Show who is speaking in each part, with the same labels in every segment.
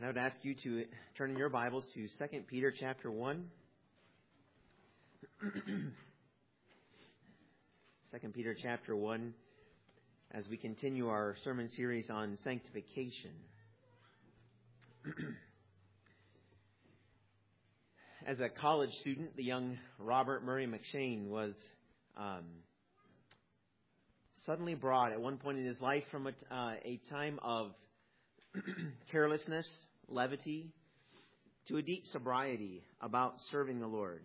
Speaker 1: And I would ask you to turn in your Bibles to 2 Peter chapter 1. 2 Peter chapter 1, as we continue our sermon series on sanctification. As a college student, the young Robert Murray McShane was suddenly brought at one point in his life from a time of carelessness, levity, to a deep sobriety about serving the Lord.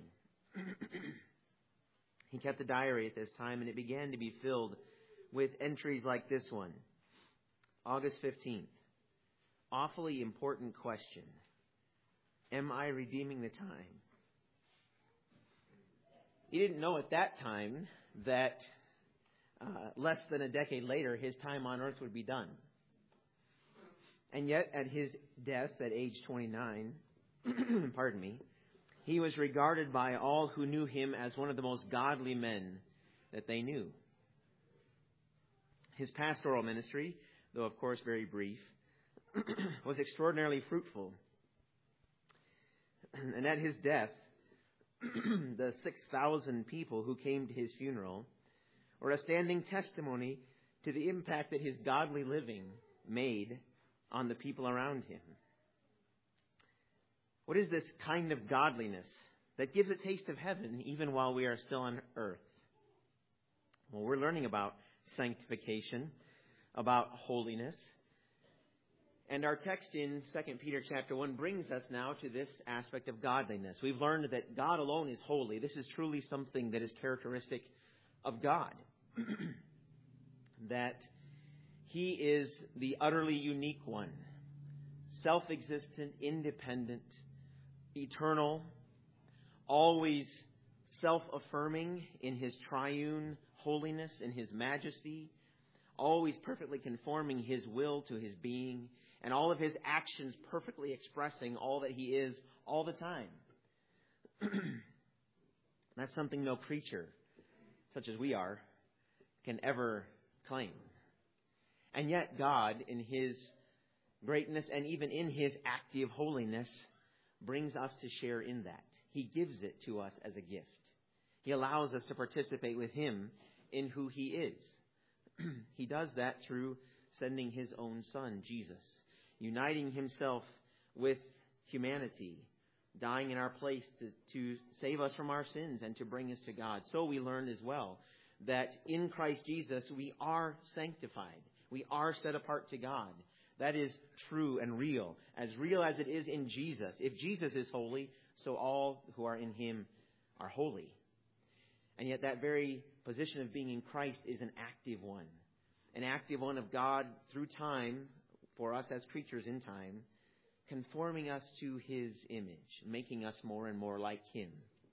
Speaker 1: He kept a diary at this time, and it began to be filled with entries like this one. August 15th. Awfully important question. Am I redeeming the time? He didn't know at that time that less than a decade later, his time on earth would be done. And yet, at his death at age 29, he was regarded by all who knew him as one of the most godly men that they knew. His pastoral ministry, though of course very brief, was extraordinarily fruitful. And at his death, the 6,000 people who came to his funeral were a standing testimony to the impact that his godly living made on the people around him. What is this kind of godliness that gives a taste of heaven even while we are still on earth? Well, we're learning about sanctification, about holiness. And our text in 2 Peter chapter 1 brings us now to this aspect of godliness. We've learned that God alone is holy. This is truly something that is characteristic of God. That He is the utterly unique one, self-existent, independent, eternal, always self-affirming in His triune holiness, in His majesty, always perfectly conforming His will to His being, and all of His actions perfectly expressing all that He is all the time. That's something no creature, such as we are, can ever claim. And yet God, in His greatness and even in His active holiness, brings us to share in that. He gives it to us as a gift. He allows us to participate with Him in who He is. He does that through sending His own Son, Jesus, uniting Himself with humanity, dying in our place to save us from our sins and to bring us to God. So we learned as well that in Christ Jesus we are sanctified. We are set apart to God. That is true and real as it is in Jesus. If Jesus is holy, so all who are in Him are holy. And yet that very position of being in Christ is an active one of God through time, for us as creatures in time, conforming us to His image, making us more and more like Him.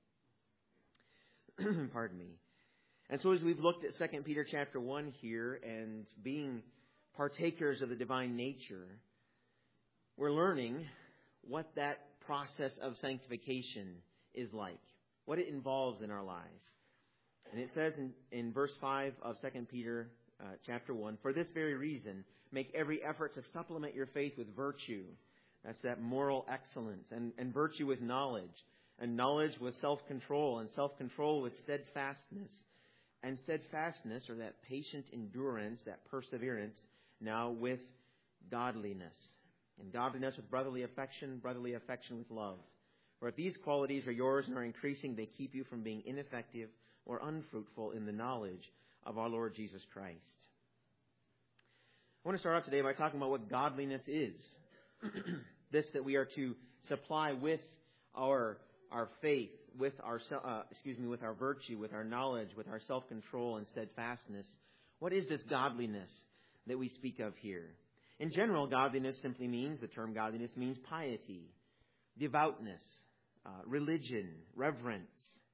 Speaker 1: And so as we've looked at 2 Peter chapter 1 here and being partakers of the divine nature, we're learning what that process of sanctification is like, what it involves in our lives. And it says in verse 5 of 2 Peter chapter 1, "For this very reason, make every effort to supplement your faith with virtue." That's that moral excellence. And virtue with knowledge. And knowledge with self-control. And self-control with steadfastness. And steadfastness, or that patient endurance, that perseverance, now with godliness. And godliness with brotherly affection with love. For if these qualities are yours and are increasing, they keep you from being ineffective or unfruitful in the knowledge of our Lord Jesus Christ. I want to start off today by talking about what godliness is. This that we are to supply with our faith, with our virtue, with our knowledge, with our self-control and steadfastness. What is this godliness that we speak of here? In general, godliness simply means, the term godliness means piety, devoutness, religion, reverence.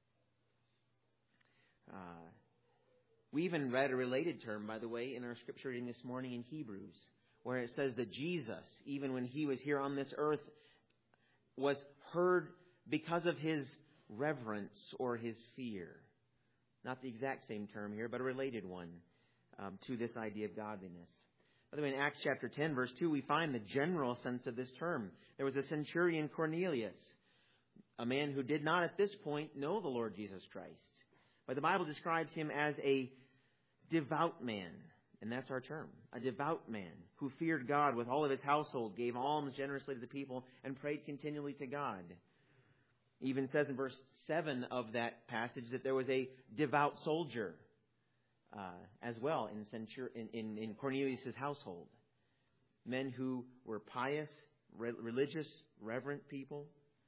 Speaker 1: We even read a related term, by the way, in our scripture reading this morning in Hebrews, where it says that Jesus, even when He was here on this earth, was heard because of His reverence or His fear. Not the exact same term here, but a related one to this idea of godliness. By the way, in Acts chapter 10, verse 2, we find the general sense of this term. There was a centurion Cornelius, a man who did not at this point know the Lord Jesus Christ. But the Bible describes him as a devout man. And that's our term, a devout man who feared God with all of his household, gave alms generously to the people, and prayed continually to God. It even says in verse 7 of that passage that there was a devout soldier as well in Cornelius' household. Men who were pious, religious, reverent people.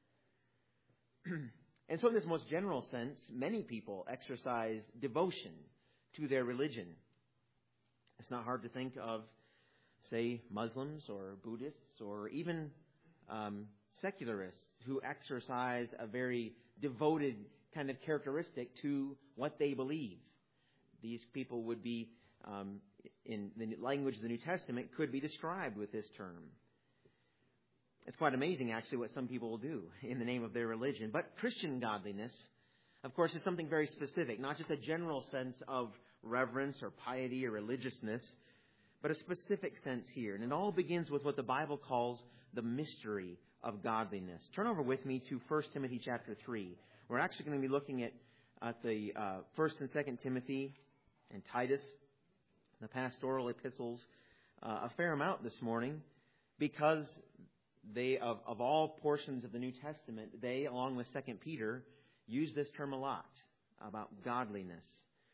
Speaker 1: And so in this most general sense, many people exercise devotion to their religion. It's not hard to think of, say, Muslims or Buddhists or even secularists who exercise a very devoted kind of characteristic to what they believe. These people would be, in the language of the New Testament, could be described with this term. It's quite amazing, actually, what some people will do in the name of their religion. But Christian godliness, of course, is something very specific, not just a general sense of reverence or piety or religiousness, but a specific sense here. And it all begins with what the Bible calls the mystery of godliness. Turn over with me to 1 Timothy chapter 3. We're actually going to be looking at the 1 and 2 Timothy and Titus, the pastoral epistles, a fair amount this morning, because they, of all portions of the New Testament, they, along with 2 Peter, use this term a lot about godliness.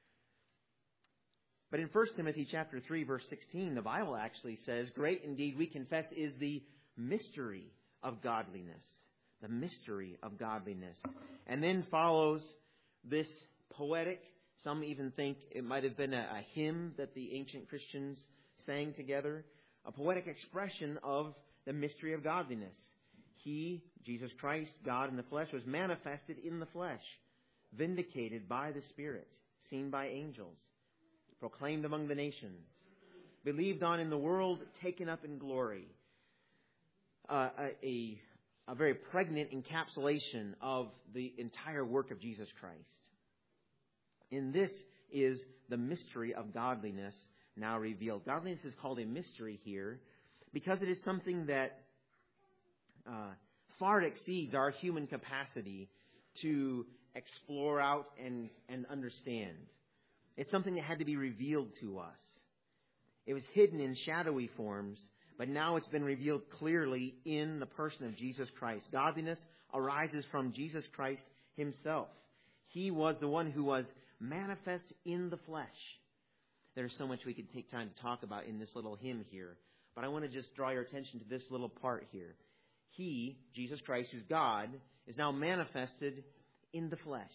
Speaker 1: But in 1 Timothy chapter 3, verse 16, the Bible actually says, "Great indeed, we confess, is the mystery of godliness." The mystery of godliness. And then follows this poetic, some even think it might have been a hymn that the ancient Christians sang together, a poetic expression of the mystery of godliness. He, Jesus Christ, God in the flesh, was manifested in the flesh, vindicated by the Spirit, seen by angels, proclaimed among the nations, believed on in the world, taken up in glory. A very pregnant encapsulation of the entire work of Jesus Christ. And this is the mystery of godliness now revealed. Godliness is called a mystery here because it is something that far exceeds our human capacity to explore out and understand. It's something that had to be revealed to us. It was hidden in shadowy forms, but now it's been revealed clearly in the person of Jesus Christ. Godliness arises from Jesus Christ himself. He was the one who was manifest in the flesh. There's so much we could take time to talk about in this little hymn here, but I want to just draw your attention to this little part here. He, Jesus Christ, who's God, is now manifested in the flesh.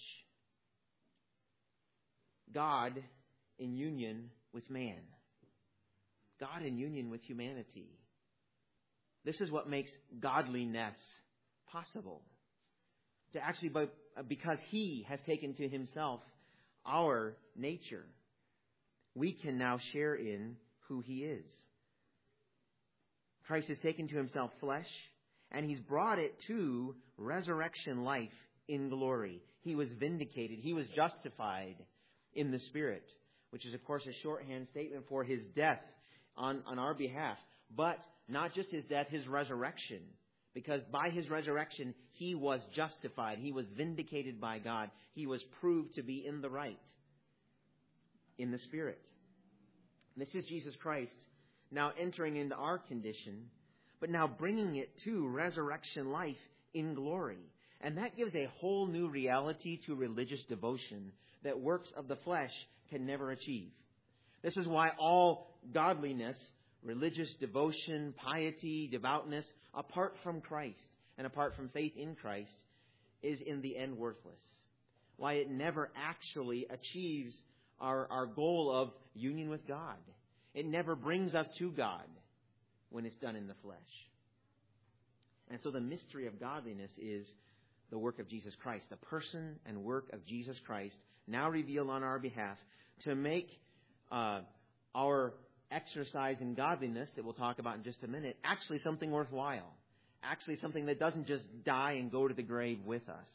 Speaker 1: God in union with man. God in union with humanity. This is what makes godliness possible. To actually, because He has taken to Himself our nature, we can now share in who He is. Christ has taken to Himself flesh, and He's brought it to resurrection life in glory. He was vindicated. He was justified in the Spirit, which is, of course, a shorthand statement for His death on our behalf. But not just His death, His resurrection. Because by His resurrection, He was justified. He was vindicated by God. He was proved to be in the right, in the Spirit. This is Jesus Christ now entering into our condition, but now bringing it to resurrection life in glory. And that gives a whole new reality to religious devotion that works of the flesh can never achieve. This is why all godliness, religious devotion, piety, devoutness, apart from Christ and apart from faith in Christ, is in the end worthless. Why it never actually achieves our goal of union with God. It never brings us to God when it's done in the flesh. And so the mystery of godliness is the work of Jesus Christ, the person and work of Jesus Christ, now revealed on our behalf to make our exercise in godliness, that we'll talk about in just a minute, actually something worthwhile. Actually something that doesn't just die and go to the grave with us.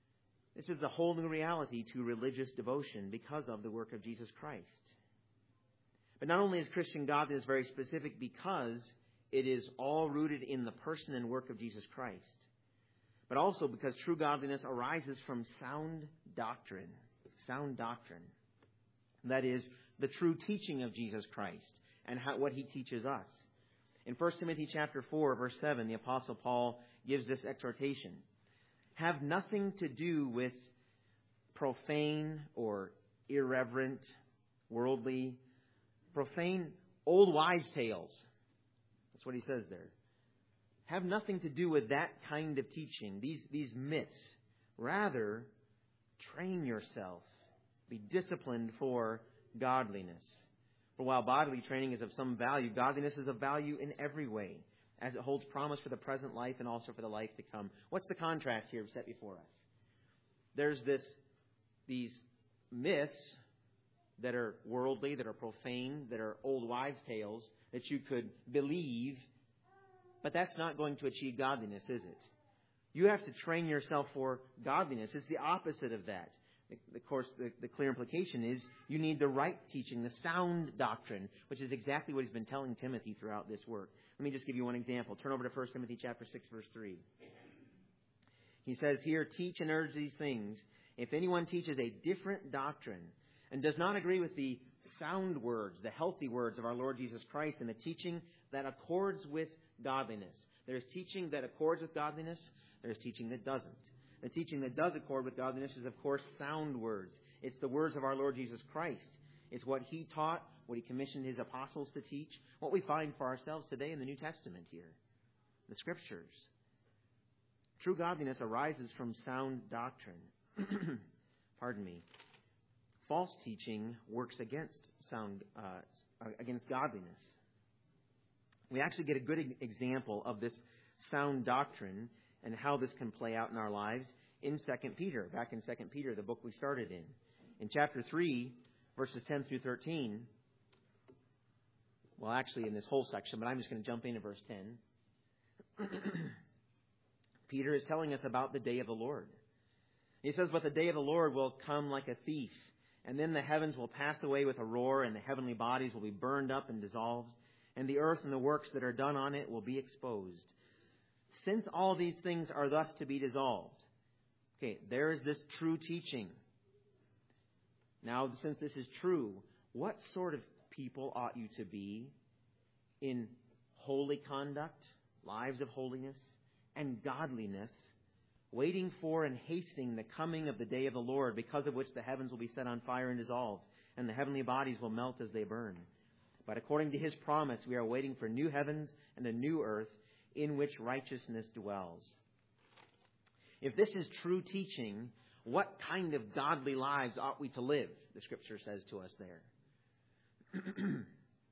Speaker 1: This is a whole new reality to religious devotion because of the work of Jesus Christ. But not only is Christian godliness very specific because it is all rooted in the person and work of Jesus Christ, but also because true godliness arises from sound doctrine. Sound doctrine. That is, the true teaching of Jesus Christ and what he teaches us. In 1 Timothy chapter 4, verse 7, the Apostle Paul gives this exhortation. Have nothing to do with profane or irreverent, worldly, profane, old wives' tales. That's what he says there. Have nothing to do with that kind of teaching, these myths. Rather, train yourself. Be disciplined for godliness. For while bodily training is of some value, godliness is of value in every way, as it holds promise for the present life and also for the life to come. What's the contrast here set before us? There's these myths that are worldly, that are profane, that are old wives' tales that you could believe, but that's not going to achieve godliness, is it? You have to train yourself for godliness. It's the opposite of that. Of course, the clear implication is you need the right teaching, the sound doctrine, which is exactly what he's been telling Timothy throughout this work. Let me just give you one example. Turn over to 1 Timothy chapter 6, verse 3. He says here, teach and urge these things. If anyone teaches a different doctrine and does not agree with the sound words, the healthy words of our Lord Jesus Christ and the teaching that accords with godliness. There's teaching that accords with godliness. There's teaching that doesn't. The teaching that does accord with godliness is, of course, sound words. It's the words of our Lord Jesus Christ. It's what he taught, what he commissioned his apostles to teach, what we find for ourselves today in the New Testament here, the Scriptures. True godliness arises from sound doctrine. Pardon me. False teaching works against godliness. We actually get a good example of this sound doctrine and how this can play out in our lives in 2 Peter. Back in 2 Peter, the book we started in. In chapter 3, verses 10 through 13. Well, actually in this whole section, but I'm just going to jump into verse 10. Peter is telling us about the day of the Lord. He says, but the day of the Lord will come like a thief, and then the heavens will pass away with a roar, and the heavenly bodies will be burned up and dissolved, and the earth and the works that are done on it will be exposed. Since all these things are thus to be dissolved. Okay, there is this true teaching. Now, since this is true, what sort of people ought you to be in holy conduct, lives of holiness, and godliness, waiting for and hastening the coming of the day of the Lord, because of which the heavens will be set on fire and dissolved, and the heavenly bodies will melt as they burn. But according to his promise, we are waiting for new heavens and a new earth, in which righteousness dwells. If this is true teaching, what kind of godly lives ought we to live? The Scripture says to us there.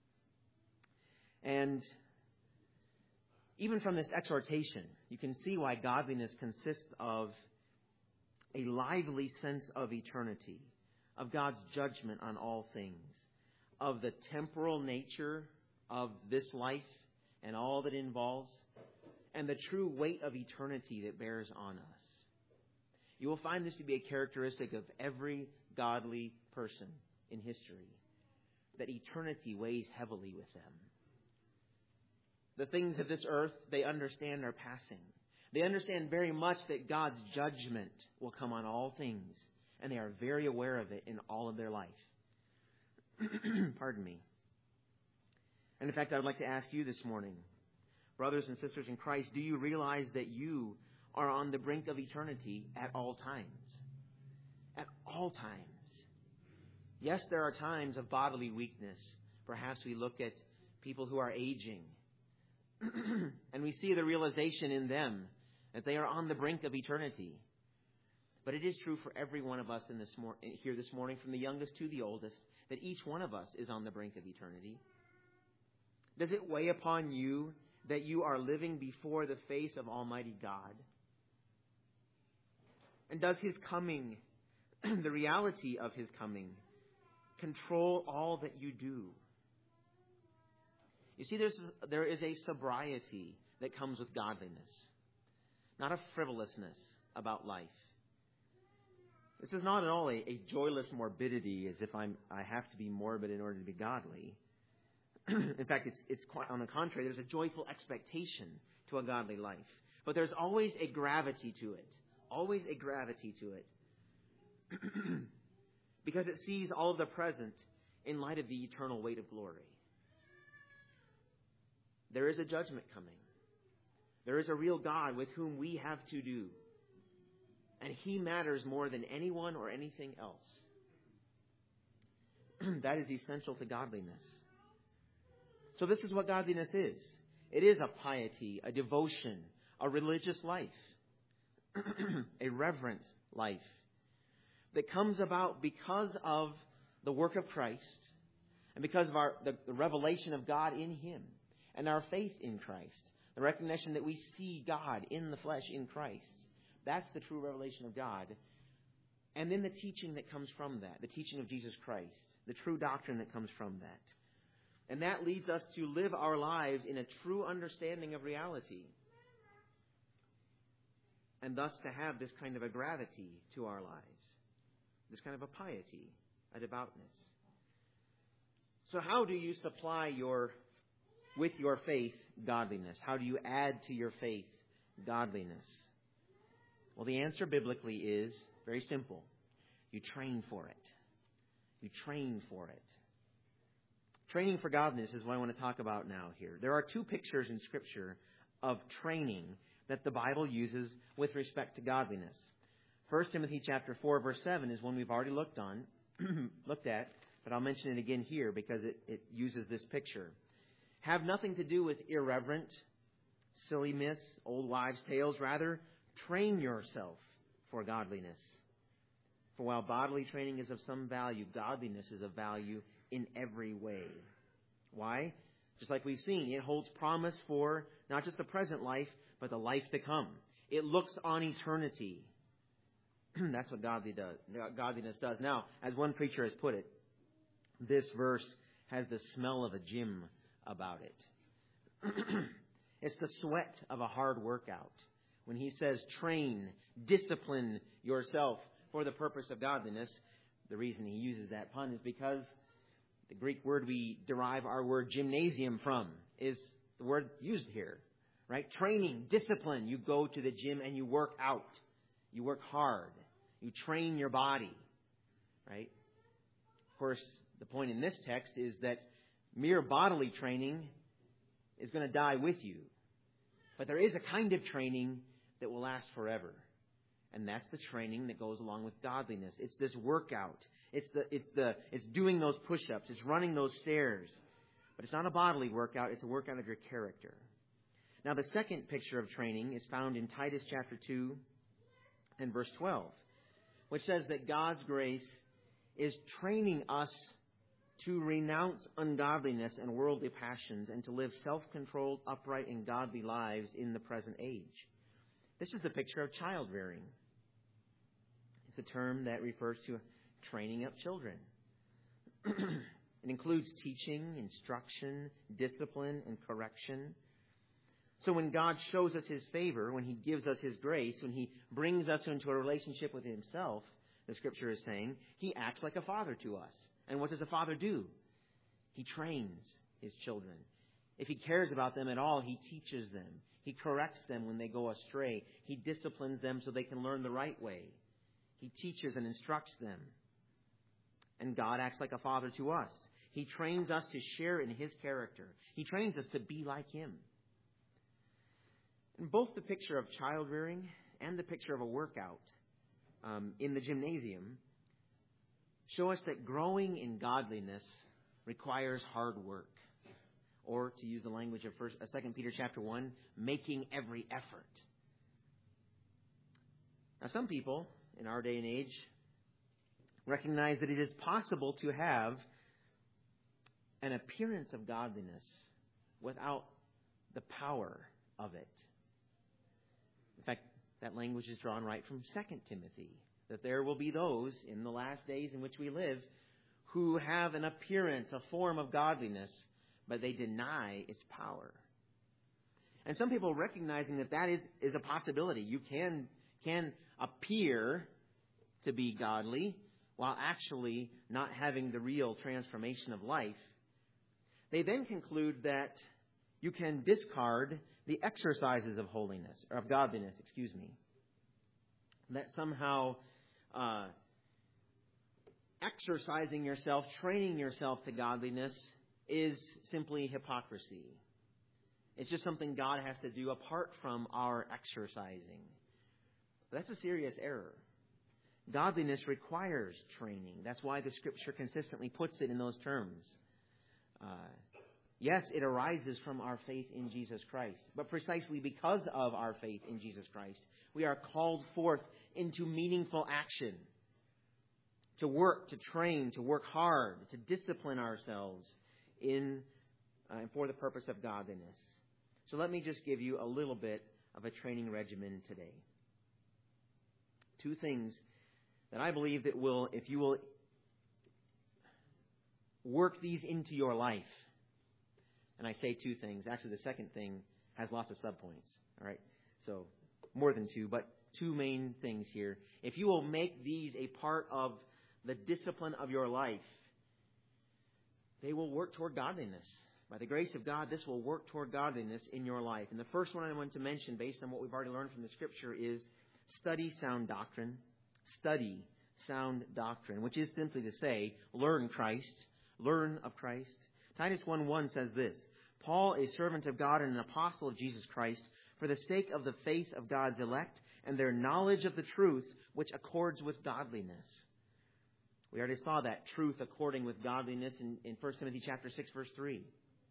Speaker 1: And even from this exhortation, you can see why godliness consists of a lively sense of eternity, of God's judgment on all things, of the temporal nature of this life and all that it involves, and the true weight of eternity that bears on us. You will find this to be a characteristic of every godly person in history, that eternity weighs heavily with them. The things of this earth, they understand, are passing. They understand very much that God's judgment will come on all things, and they are very aware of it in all of their life. Pardon me. And in fact, I would like to ask you this morning, brothers and sisters in Christ, do you realize that you are on the brink of eternity at all times? At all times. Yes, there are times of bodily weakness. Perhaps we look at people who are aging, and we see the realization in them that they are on the brink of eternity. But it is true for every one of us here this morning, from the youngest to the oldest, that each one of us is on the brink of eternity. Does it weigh upon you that you are living before the face of Almighty God? And does His coming, the reality of His coming, control all that you do? You see, there is a sobriety that comes with godliness, not a frivolousness about life. This is not at all a joyless morbidity, as if I have to be morbid in order to be godly. In fact, it's quite on the contrary. There's a joyful expectation to a godly life. But there's always a gravity to it. Always a gravity to it. Because it sees all of the present in light of the eternal weight of glory. There is a judgment coming. There is a real God with whom we have to do. And He matters more than anyone or anything else. That is essential to godliness. So this is what godliness is. It is a piety, a devotion, a religious life, a reverent life that comes about because of the work of Christ and because of the revelation of God in Him and our faith in Christ, the recognition that we see God in the flesh in Christ. That's the true revelation of God. And then the teaching that comes from that, the teaching of Jesus Christ, the true doctrine that comes from that. And that leads us to live our lives in a true understanding of reality. And thus to have this kind of a gravity to our lives. This kind of a piety, a devoutness. So how do you supply with your faith godliness? How do you add to your faith godliness? Well, the answer biblically is very simple. You train for it. You train for it. Training for godliness is what I want to talk about now here. There are two pictures in Scripture of training that the Bible uses with respect to godliness. 1 Timothy chapter 4, verse 7 is one we've already looked at, but I'll mention it again here because it uses this picture. Have nothing to do with irreverent, silly myths, old wives' tales. Rather, train yourself for godliness. For while bodily training is of some value, godliness is of value in every way. Why? Just like we've seen, it holds promise for not just the present life, but the life to come. It looks on eternity. That's what godliness does. Now, as one preacher has put it, this verse has the smell of a gym about it. It's the sweat of a hard workout. When he says, train, discipline yourself for the purpose of godliness, the reason he uses that pun is because the Greek word we derive our word gymnasium from is the word used here. Right? Training, discipline. You go to the gym and you work out. You work hard. You train your body. Right? Of course, the point in this text is that mere bodily training is going to die with you. But there is a kind of training that will last forever. And that's the training that goes along with godliness. It's this workout. It's doing those push-ups. It's running those stairs. But it's not a bodily workout. It's a workout of your character. Now, the second picture of training is found in Titus chapter 2 and verse 12, which says that God's grace is training us to renounce ungodliness and worldly passions and to live self-controlled, upright, and godly lives in the present age. This is the picture of child rearing. It's a term that refers to training up children. It includes teaching, instruction, discipline, and correction. So when God shows us His favor, when He gives us His grace, when He brings us into a relationship with Himself, the Scripture is saying, He acts like a father to us. And what does a father do? He trains His children. If He cares about them at all, He teaches them. He corrects them when they go astray. He disciplines them so they can learn the right way. He teaches and instructs them. And God acts like a father to us. He trains us to share in His character. He trains us to be like Him. And both the picture of child rearing and the picture of a workout in the gymnasium show us that growing in godliness requires hard work. Or, to use the language of 2 Peter chapter 1, making every effort. Now, some people in our day and age recognize that it is possible to have an appearance of godliness without the power of it. In fact, that language is drawn right from 2 Timothy, that there will be those in the last days in which we live who have an appearance, a form of godliness, but they deny its power. And some people recognizing that is a possibility. You can appear to be godly while actually not having the real transformation of life. They then conclude that you can discard the exercises of holiness, or of godliness, that somehow exercising yourself, training yourself to godliness is simply hypocrisy. It's just something God has to do apart from our exercising. But that's a serious error. Godliness requires training. That's why the Scripture consistently puts it in those terms. Yes, it arises from our faith in Jesus Christ. But precisely because of our faith in Jesus Christ, we are called forth into meaningful action. To work, to train, to work hard, to discipline ourselves for the purpose of godliness. So let me just give you a little bit of a training regimen today. 2 things that I believe that will, if you will work these into your life. And I say 2 things. Actually, the second thing has lots of subpoints. All right? So more than 2, but 2 main things here. If you will make these a part of the discipline of your life, they will work toward godliness. By the grace of God, this will work toward godliness in your life. And the first one I want to mention, based on what we've already learned from the Scripture, is study sound doctrine. Study sound doctrine, which is simply to say, learn Christ. Learn of Christ. Titus 1:1 says this, Paul, a servant of God and an apostle of Jesus Christ, for the sake of the faith of God's elect and their knowledge of the truth, which accords with godliness. We already saw that truth according with godliness in 1 Timothy chapter 6, verse 3.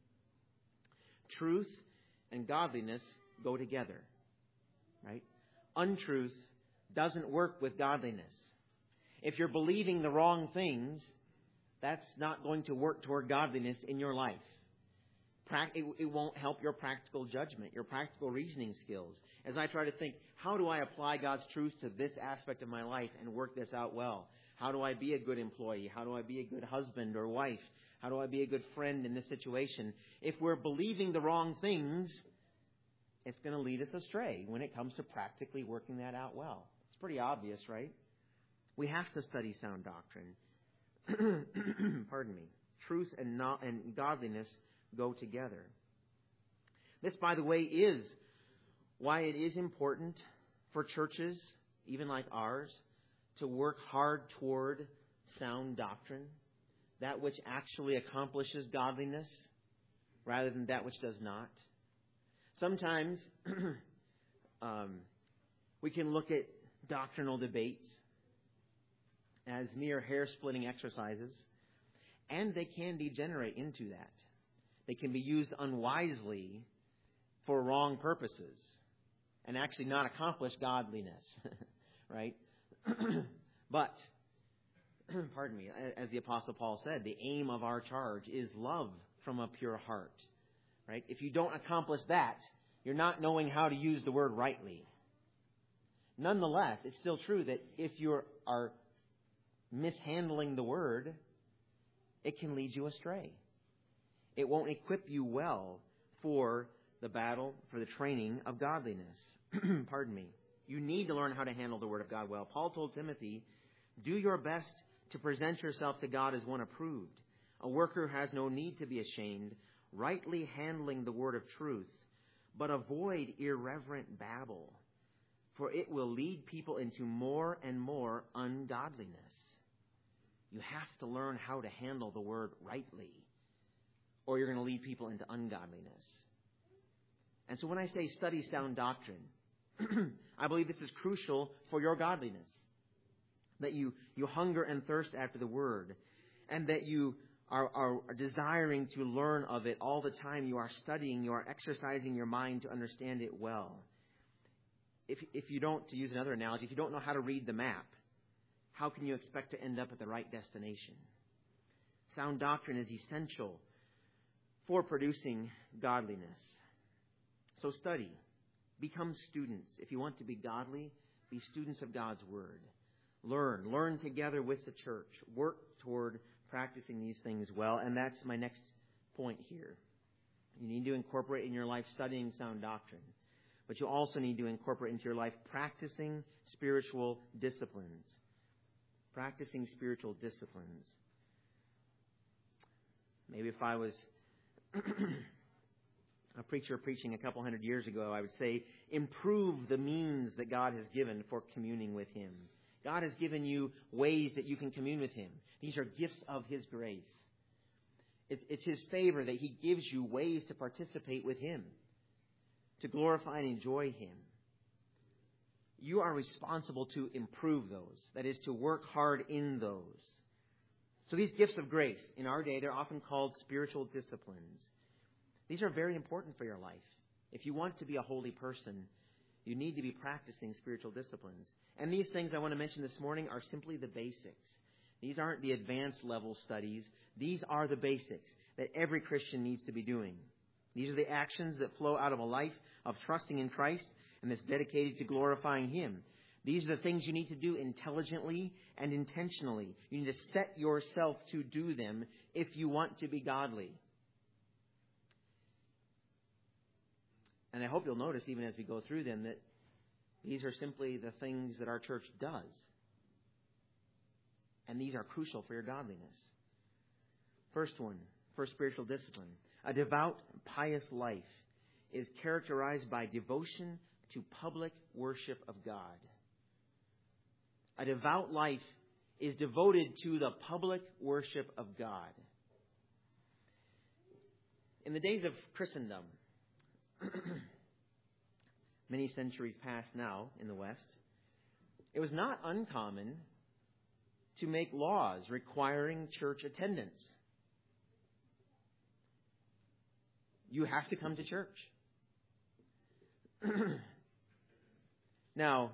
Speaker 1: Truth and godliness go together, right? Untruth doesn't work with godliness. If you're believing the wrong things, that's not going to work toward godliness in your life. It won't help your practical judgment, your practical reasoning skills. As I try to think, how do I apply God's truth to this aspect of my life and work this out well? How do I be a good employee? How do I be a good husband or wife? How do I be a good friend in this situation? If we're believing the wrong things, it's going to lead us astray when it comes to practically working that out well. It's pretty obvious, right? We have to study sound doctrine. Pardon me. Truth and godliness go together. This, by the way, is why it is important for churches, even like ours, to work hard toward sound doctrine, that which actually accomplishes godliness rather than that which does not. Sometimes we can look at doctrinal debates as mere hair-splitting exercises, and they can degenerate into that. They can be used unwisely for wrong purposes and actually not accomplish godliness, right? But, pardon me, as the Apostle Paul said, the aim of our charge is love from a pure heart, right? If you don't accomplish that, you're not knowing how to use the word rightly. Nonetheless, it's still true that if you are mishandling the word, it can lead you astray. It won't equip you well for the battle, for the training of godliness. Pardon me. You need to learn how to handle the Word of God well. Paul told Timothy, do your best to present yourself to God as one approved, a worker who has no need to be ashamed, rightly handling the word of truth, but avoid irreverent babble, for it will lead people into more and more ungodliness. You have to learn how to handle the word rightly, or you're going to lead people into ungodliness. And so when I say study sound doctrine, I believe this is crucial for your godliness. That you hunger and thirst after the Word, and that you are desiring to learn of it all the time. You are studying, you are exercising your mind to understand it well. If you don't, to use another analogy, if you don't know how to read the map, how can you expect to end up at the right destination? Sound doctrine is essential for producing godliness. So study. Become students. If you want to be godly, be students of God's Word. Learn together with the church. Work toward practicing these things well. And that's my next point here. You need to incorporate in your life studying sound doctrine. But you also need to incorporate into your life practicing spiritual disciplines. Practicing spiritual disciplines. Maybe if I was a preacher preaching a couple hundred years ago, I would say, improve the means that God has given for communing with Him. God has given you ways that you can commune with Him. These are gifts of His grace. It's His favor that He gives you ways to participate with Him, to glorify and enjoy Him. You are responsible to improve those. That is, to work hard in those. So these gifts of grace, in our day, they're often called spiritual disciplines. These are very important for your life. If you want to be a holy person, you need to be practicing spiritual disciplines. And these things I want to mention this morning are simply the basics. These aren't the advanced level studies. These are the basics that every Christian needs to be doing. These are the actions that flow out of a life of trusting in Christ and that's dedicated to glorifying Him. These are the things you need to do intelligently and intentionally. You need to set yourself to do them if you want to be godly. And I hope you'll notice, even as we go through them, that these are simply the things that our church does. And these are crucial for your godliness. First spiritual discipline. A devout, pious life is characterized by devotion to public worship of God. A devout life is devoted to the public worship of God. In the days of Christendom, many centuries past now in the West, it was not uncommon to make laws requiring church attendance. You have to come to church. Now,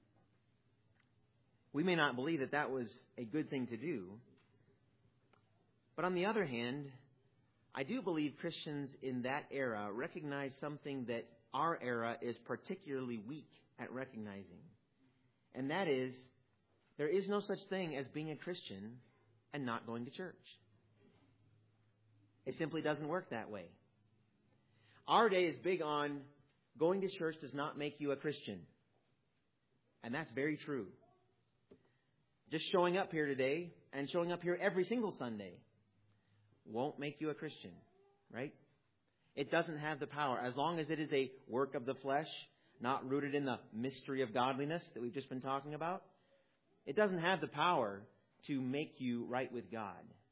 Speaker 1: we may not believe that that was a good thing to do. But on the other hand, I do believe Christians in that era recognize something that our era is particularly weak at recognizing. And that is, there is no such thing as being a Christian and not going to church. It simply doesn't work that way. Our day is big on going to church does not make you a Christian. And that's very true. Just showing up here today and showing up here every single Sunday won't make you a Christian, right? It doesn't have the power. As long as it is a work of the flesh, not rooted in the mystery of godliness that we've just been talking about, it doesn't have the power to make you right with God.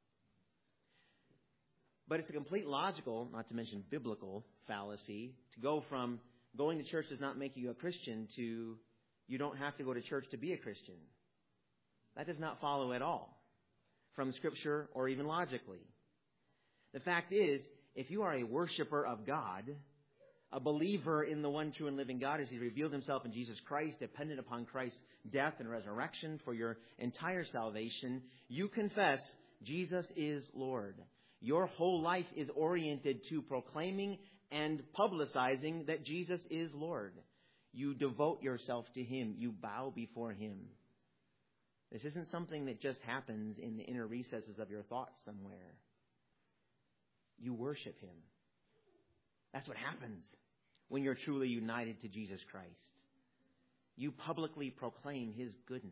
Speaker 1: But it's a complete logical, not to mention biblical, fallacy to go from going to church does not make you a Christian to you don't have to go to church to be a Christian. That does not follow at all from Scripture or even logically. The fact is, if you are a worshiper of God, a believer in the one true and living God as He revealed Himself in Jesus Christ, dependent upon Christ's death and resurrection for your entire salvation, you confess Jesus is Lord. Your whole life is oriented to proclaiming and publicizing that Jesus is Lord. You devote yourself to Him. You bow before Him. This isn't something that just happens in the inner recesses of your thoughts somewhere. You worship Him. That's what happens when you're truly united to Jesus Christ. You publicly proclaim His goodness.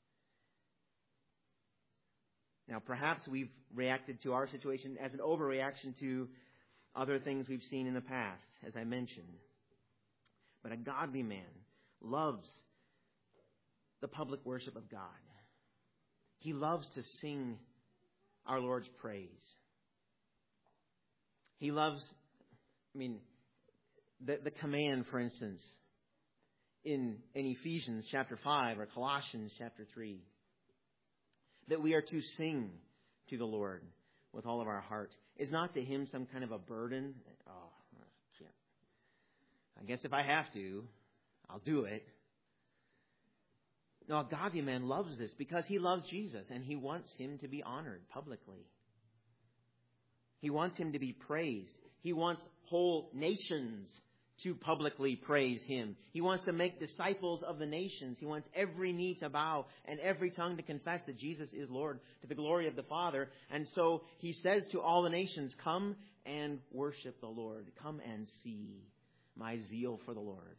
Speaker 1: Now, perhaps we've reacted to our situation as an overreaction to other things we've seen in the past, as I mentioned. But a godly man loves the public worship of God. He loves to sing our Lord's praise. He loves, the command, for instance, in Ephesians chapter 5 or Colossians chapter 3, that we are to sing to the Lord with all of our heart. Is not to Him some kind of a burden. Oh, I can't. I guess if I have to, I'll do it. No, a godly man loves this because he loves Jesus and he wants Him to be honored publicly. He wants Him to be praised. He wants whole nations to publicly praise Him. He wants to make disciples of the nations. He wants every knee to bow and every tongue to confess that Jesus is Lord to the glory of the Father. And so He says to all the nations, come and worship the Lord. Come and see my zeal for the Lord.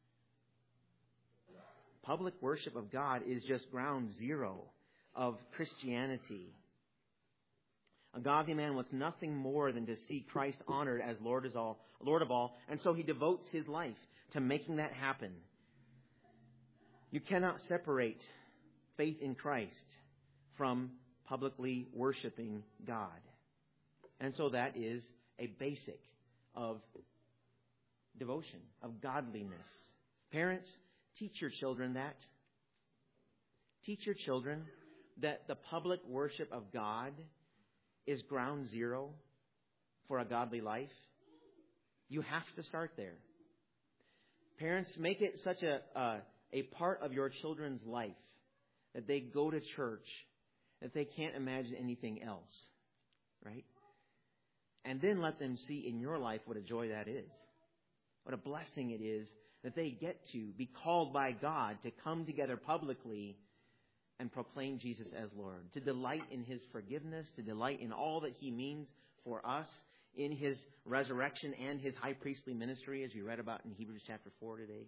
Speaker 1: Public worship of God is just ground zero of Christianity. A godly man wants nothing more than to see Christ honored as Lord of all, and so he devotes his life to making that happen. You cannot separate faith in Christ from publicly worshiping God. And so that is a basic of devotion, of godliness. Parents, teach your children that. Teach your children that the public worship of God is ground zero for a godly life. You have to start there. Parents, make it such a part of your children's life that they go to church, that they can't imagine anything else. Right? And then let them see in your life what a joy that is. What a blessing it is that they get to be called by God to come together publicly and proclaim Jesus as Lord, to delight in His forgiveness, to delight in all that He means for us in His resurrection and His high priestly ministry, as we read about in Hebrews chapter 4 today.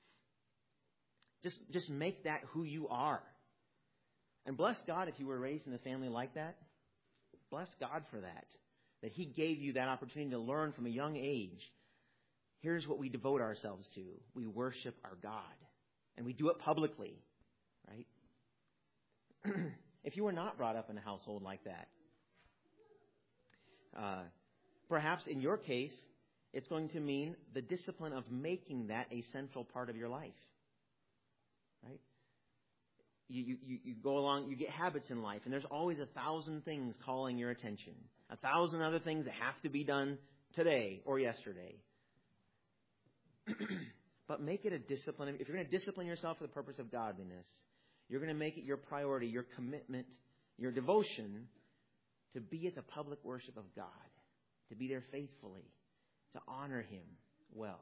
Speaker 1: Just make that who you are. And bless God if you were raised in a family like that. Bless God for that He gave you that opportunity to learn from a young age. Here's what we devote ourselves to. We worship our God. And we do it publicly. Right? If you were not brought up in a household like that, perhaps in your case, it's going to mean the discipline of making that a central part of your life. Right? You go along, you get habits in life, and there's always 1,000 things calling your attention. 1,000 other things that have to be done today or yesterday. But make it a discipline. If you're going to discipline yourself for the purpose of godliness, you're going to make it your priority, your commitment, your devotion to be at the public worship of God, to be there faithfully, to honor Him well.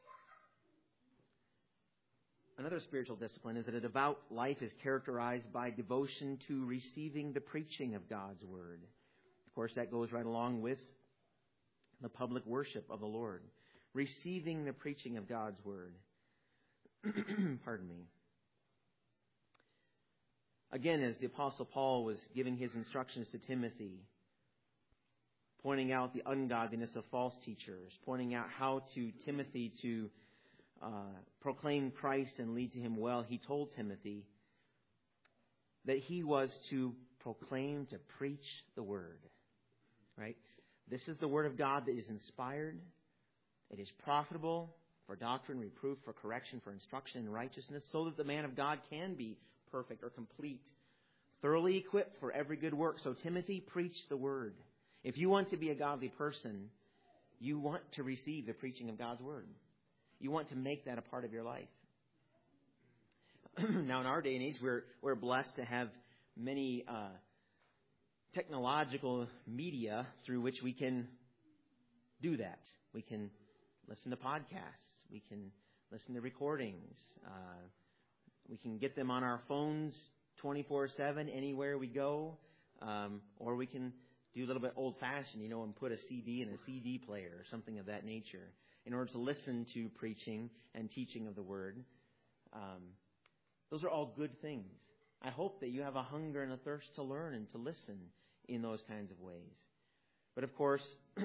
Speaker 1: Another spiritual discipline is that a devout life is characterized by devotion to receiving the preaching of God's Word. Of course, that goes right along with the public worship of the Lord. Receiving the preaching of God's Word. Pardon me. Again, as the Apostle Paul was giving his instructions to Timothy, pointing out the ungodliness of false teachers, pointing out how to Timothy to proclaim Christ and lead to Him well, he told Timothy that he was to proclaim, to preach the Word. Right? This is the Word of God that is inspired. It is profitable for doctrine, reproof, for correction, for instruction in righteousness, so that the man of God can be perfect or complete, thoroughly equipped for every good work. So Timothy, preach the Word. If you want to be a godly person, you want to receive the preaching of God's Word. You want to make that a part of your life. Now, in our day and age, we're blessed to have many technological media through which we can do that. We can listen to podcasts. We can listen to recordings. We can get them on our phones 24/7 anywhere we go. Or we can do a little bit old-fashioned, and put a CD in a CD player or something of that nature in order to listen to preaching and teaching of the Word. Those are all good things. I hope that you have a hunger and a thirst to learn and to listen in those kinds of ways. But of course,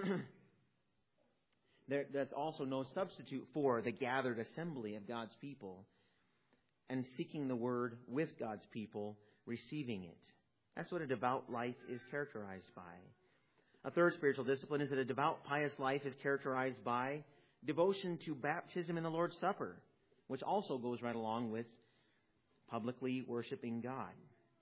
Speaker 1: that's also no substitute for the gathered assembly of God's people and seeking the Word with God's people, receiving it. That's what a devout life is characterized by. A third spiritual discipline is that a devout, pious life is characterized by devotion to baptism in the Lord's Supper, which also goes right along with publicly worshiping God.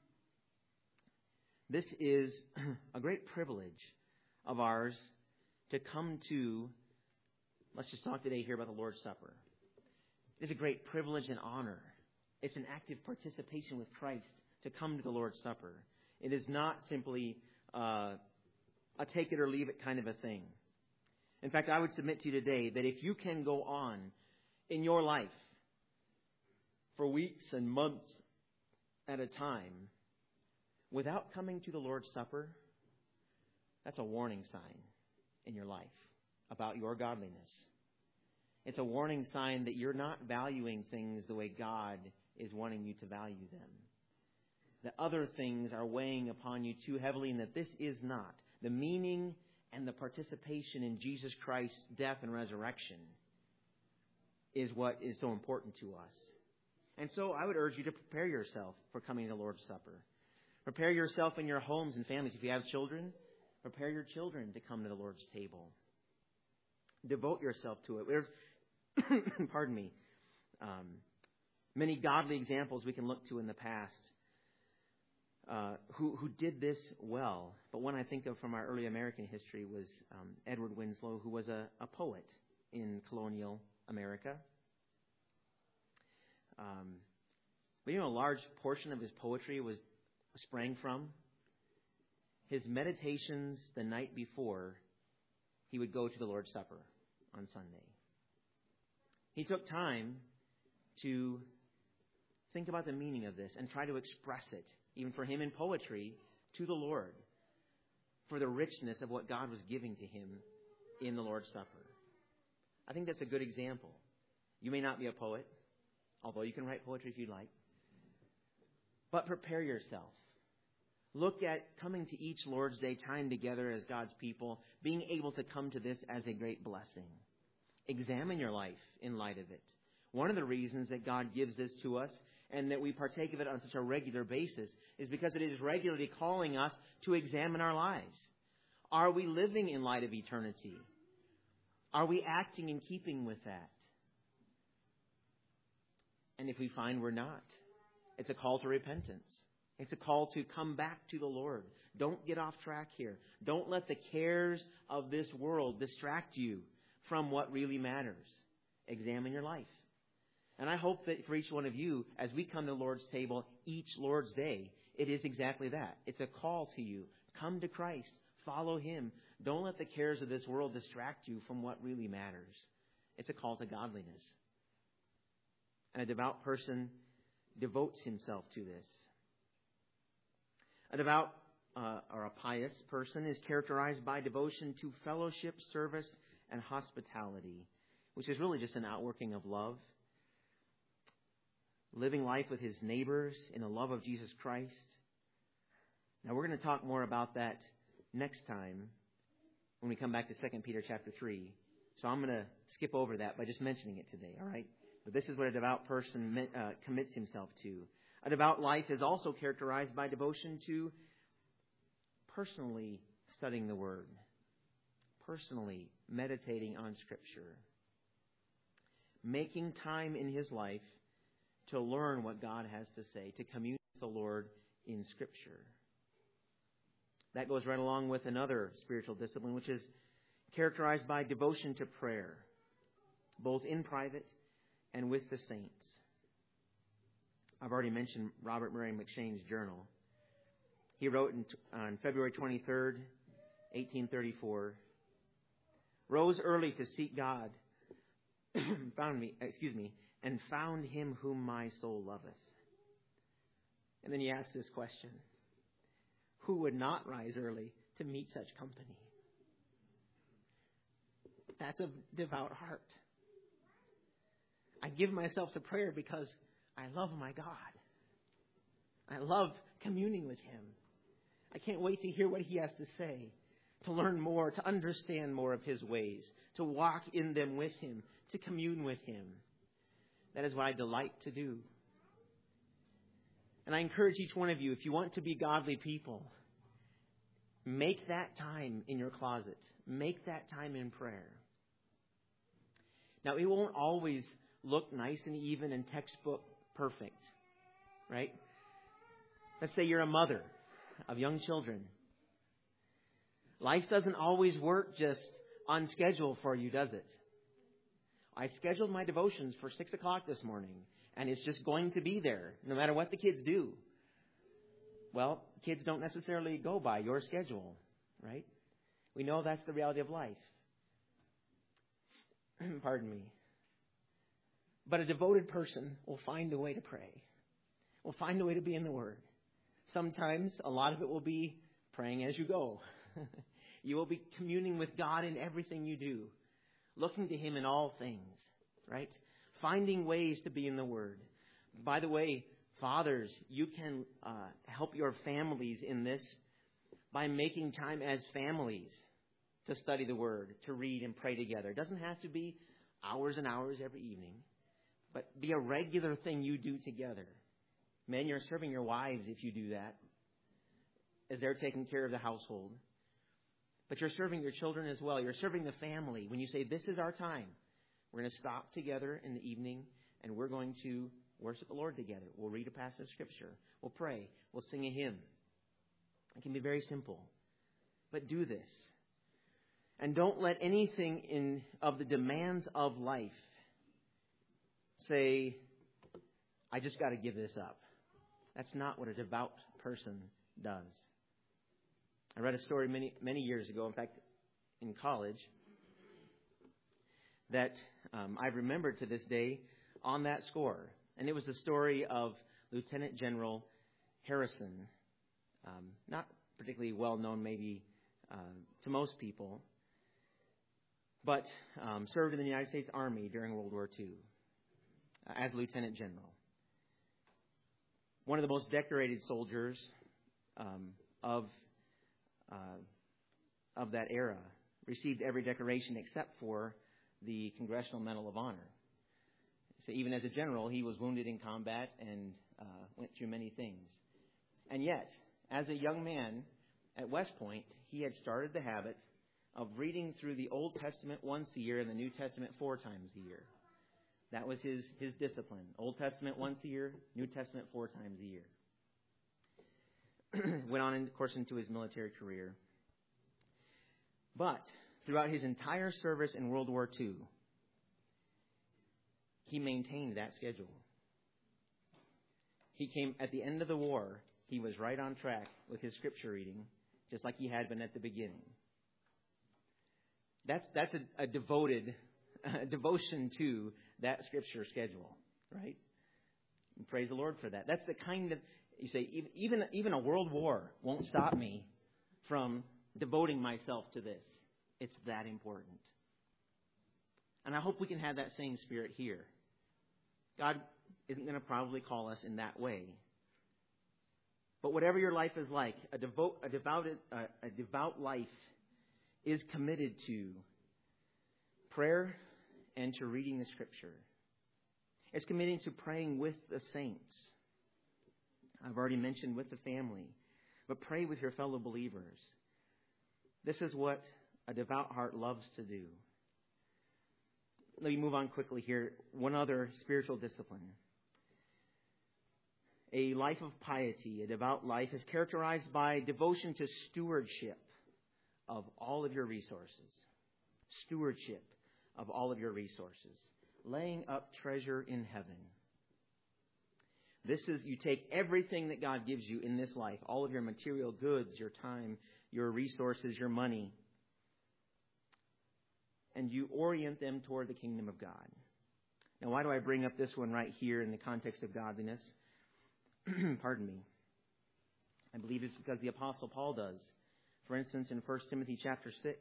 Speaker 1: This is a great privilege of ours to come to. Let's just talk today here about the Lord's Supper. It is a great privilege and honor. It's an active participation with Christ to come to the Lord's Supper. It is not simply a take it or leave it kind of a thing. In fact, I would submit to you today that if you can go on in your life for weeks and months at a time without coming to the Lord's Supper, that's a warning sign in your life about your godliness. It's a warning sign that you're not valuing things the way God is wanting you to value them. That other things are weighing upon you too heavily, and that this is not The meaning and the participation in Jesus Christ's death and resurrection is what is so important to us. And so I would urge you to prepare yourself for coming to the Lord's Supper. Prepare yourself in your homes and families. If you have children, prepare your children to come to the Lord's table. Devote yourself to it. There's, pardon me, many godly examples we can look to in the past who did this well. But one I think of from our early American history was Edward Winslow, who was a poet in colonial America. But a large portion of his poetry sprang from his meditations the night before he would go to the Lord's Supper on Sunday. He took time to think about the meaning of this and try to express it, even for him in poetry, to the Lord, for the richness of what God was giving to him in the Lord's Supper. I think that's a good example. You may not be a poet, although you can write poetry if you'd like. But prepare yourself. Look at coming to each Lord's Day time together as God's people, being able to come to this as a great blessing. Examine your life in light of it. One of the reasons that God gives this to us and that we partake of it on such a regular basis is because it is regularly calling us to examine our lives. Are we living in light of eternity? Are we acting in keeping with that? And if we find we're not, it's a call to repentance. It's a call to come back to the Lord. Don't get off track here. Don't let the cares of this world distract you from what really matters. Examine your life. And I hope that for each one of you, as we come to the Lord's table each Lord's Day, it is exactly that. It's a call to you. Come to Christ. Follow Him. Don't let the cares of this world distract you from what really matters. It's a call to godliness. And a devout person devotes himself to this. A devout or a pious person is characterized by devotion to fellowship, service, and hospitality, which is really just an outworking of love. Living life with his neighbors in the love of Jesus Christ. Now we're going to talk more about that next time when we come back to 2 Peter chapter 3. So I'm going to skip over that by just mentioning it today, all right? But this is what a devout person commits himself to. A devout life is also characterized by devotion to personally studying the Word, personally meditating on Scripture, making time in his life to learn what God has to say, to commune with the Lord in Scripture. That goes right along with another spiritual discipline, which is characterized by devotion to prayer, both in private and with the saints. I've already mentioned Robert Murray McCheyne's journal. He wrote on February 23rd, 1834, rose early to seek God, and found Him whom my soul loveth. And then he asked this question: who would not rise early to meet such company? That's a devout heart. I give myself to prayer because I love my God. I love communing with Him. I can't wait to hear what He has to say, to learn more, to understand more of His ways, to walk in them with Him, to commune with Him. That is what I delight to do. And I encourage each one of you, if you want to be godly people, make that time in your closet. Make that time in prayer. Now, it won't always look nice and even and textbook perfect, right? Let's say you're a mother of young children. Life doesn't always work just on schedule for you, does it? I scheduled my devotions for 6 o'clock this morning, and it's just going to be there, no matter what the kids do. Well, kids don't necessarily go by your schedule, right? We know that's the reality of life. Pardon me. But a devoted person will find a way to pray. Will find a way to be in the Word. Sometimes a lot of it will be praying as you go. You will be communing with God in everything you do. Looking to Him in all things, right? Finding ways to be in the Word. By the way, fathers, you can help your families in this by making time as families to study the Word, to read and pray together. It doesn't have to be hours and hours every evening, but be a regular thing you do together. Men, you're serving your wives if you do that, as they're taking care of the household. But you're serving your children as well. You're serving the family when you say, this is our time. We're going to stop together in the evening, and we're going to worship the Lord together. We'll read a passage of Scripture. We'll pray. We'll sing a hymn. It can be very simple. But do this. And don't let anything of the demands of life say, I just got to give this up. That's not what a devout person does. I read a story many years ago, in fact, in college, that I remembered to this day on that score. And it was the story of Lieutenant General Harrison. Not particularly well known maybe to most people, but served in the United States Army during World War II as Lieutenant General. One of the most decorated soldiers of that era, received every decoration except for the Congressional Medal of Honor. So even as a general, he was wounded in combat and went through many things. And yet, as a young man at West Point, he had started the habit of reading through the Old Testament once a year and the New Testament 4 times a year. That was his discipline. Old Testament once a year, New Testament 4 times a year. Went on, of course, into his military career. But throughout his entire service in World War II, he maintained that schedule. He came at the end of the war, he was right on track with his scripture reading, just like he had been at the beginning. That's a devotion to that scripture schedule, right? And praise the Lord for that. That's the kind of, you say, even a world war won't stop me from devoting myself to this. It's that important. And I hope we can have that same spirit here. God isn't going to probably call us in that way. But whatever your life is like, a devout life is committed to prayer and to reading the Scripture. It's committing to praying with the saints. I've already mentioned with the family. But pray with your fellow believers. This is what a devout heart loves to do. Let me move on quickly here. One other spiritual discipline. A life of piety, a devout life, is characterized by devotion to stewardship of all of your resources. Stewardship of all of your resources. Laying up treasure in heaven. This is, you take everything that God gives you in this life, all of your material goods, your time, your resources, your money, and you orient them toward the kingdom of God. Now, why do I bring up this one right here in the context of godliness? Pardon me. I believe it's because the Apostle Paul does. For instance, in 1 Timothy chapter 6,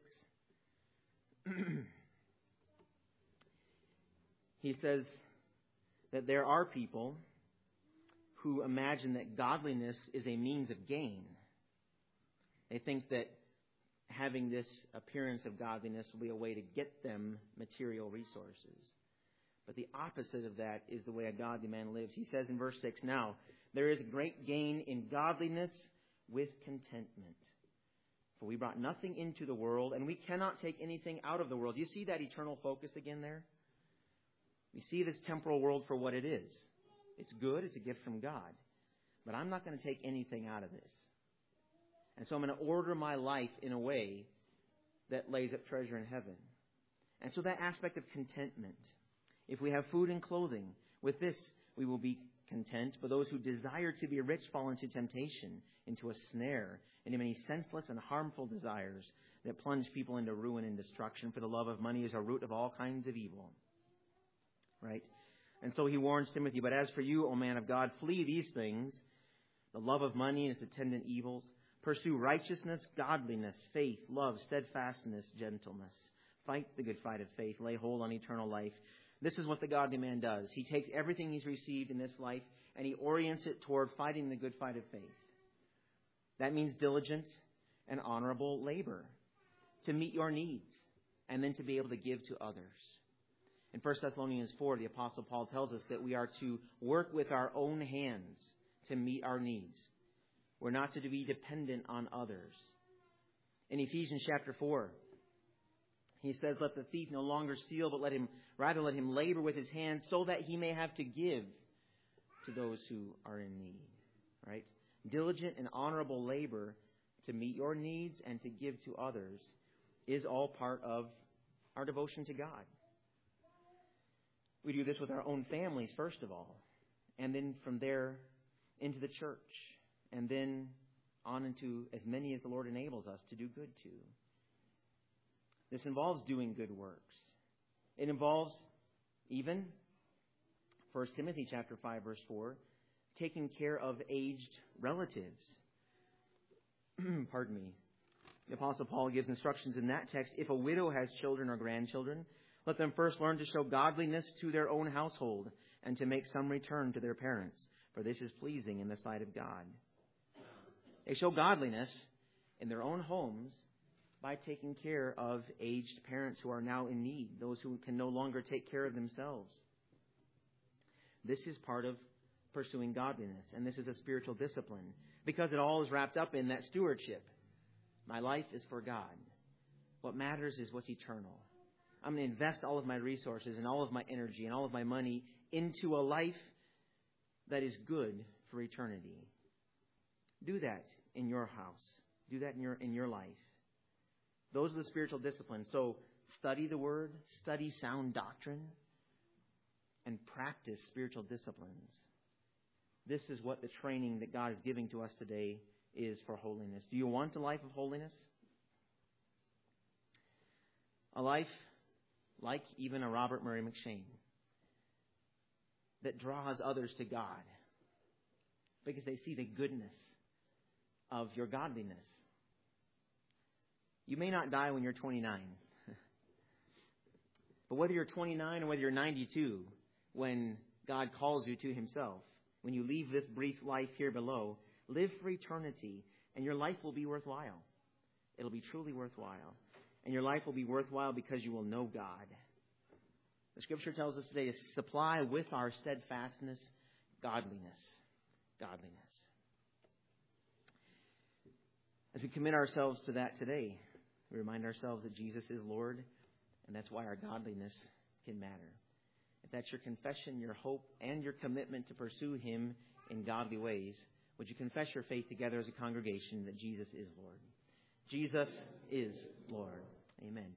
Speaker 1: he says that there are people who imagine that godliness is a means of gain. They think that having this appearance of godliness will be a way to get them material resources. But the opposite of that is the way a godly man lives. He says in verse 6, now, there is great gain in godliness with contentment. For we brought nothing into the world, and we cannot take anything out of the world. Do you see that eternal focus again there? We see this temporal world for what it is. It's good. It's a gift from God. But I'm not going to take anything out of this. And so I'm going to order my life in a way that lays up treasure in heaven. And so that aspect of contentment. If we have food and clothing, with this we will be content. But those who desire to be rich fall into temptation, into a snare, into many senseless and harmful desires that plunge people into ruin and destruction. For the love of money is a root of all kinds of evil. Right? And so he warns Timothy, but as for you, O man of God, flee these things, the love of money and its attendant evils. Pursue righteousness, godliness, faith, love, steadfastness, gentleness. Fight the good fight of faith. Lay hold on eternal life. This is what the godly man does. He takes everything he's received in this life and he orients it toward fighting the good fight of faith. That means diligence. and honorable labor to meet your needs and then to be able to give to others. In 1 Thessalonians 4, the Apostle Paul tells us that we are to work with our own hands to meet our needs. We're not to be dependent on others. In Ephesians chapter 4, he says, "Let the thief no longer steal, but let him labor with his hands so that he may have to give to those who are in need." Right? Diligent and honorable labor to meet your needs and to give to others is all part of our devotion to God. We do this with our own families, first of all, and then from there into the church, and then on into as many as the Lord enables us to do good to. This involves doing good works. It involves even 1 Timothy chapter 5, verse 4, taking care of aged relatives. Pardon me. The Apostle Paul gives instructions in that text. If a widow has children or grandchildren, let them first learn to show godliness to their own household and to make some return to their parents, for this is pleasing in the sight of God. They show godliness in their own homes by taking care of aged parents who are now in need, those who can no longer take care of themselves. This is part of pursuing godliness, and this is a spiritual discipline, because it all is wrapped up in that stewardship. My life is for God. What matters is what's eternal. I'm going to invest all of my resources and all of my energy and all of my money into a life that is good for eternity. Do that in your house. Do that in your life. Those are the spiritual disciplines. So study the Word, study sound doctrine, and practice spiritual disciplines. This is what the training that God is giving to us today is for holiness. Do you want a life of holiness? A life like even a Robert Murray McCheyne that draws others to God because they see the goodness of your godliness. You may not die when you're 29. But whether you're 29 or whether you're 92, when God calls you to Himself, when you leave this brief life here below, live for eternity, and your life will be worthwhile. It'll be truly worthwhile. And your life will be worthwhile because you will know God. The Scripture tells us today to supply with our steadfastness godliness. Godliness. As we commit ourselves to that today, we remind ourselves that Jesus is Lord, and that's why our godliness can matter. If that's your confession, your hope, and your commitment to pursue Him in godly ways, would you confess your faith together as a congregation that Jesus is Lord? Jesus is Lord. Amen.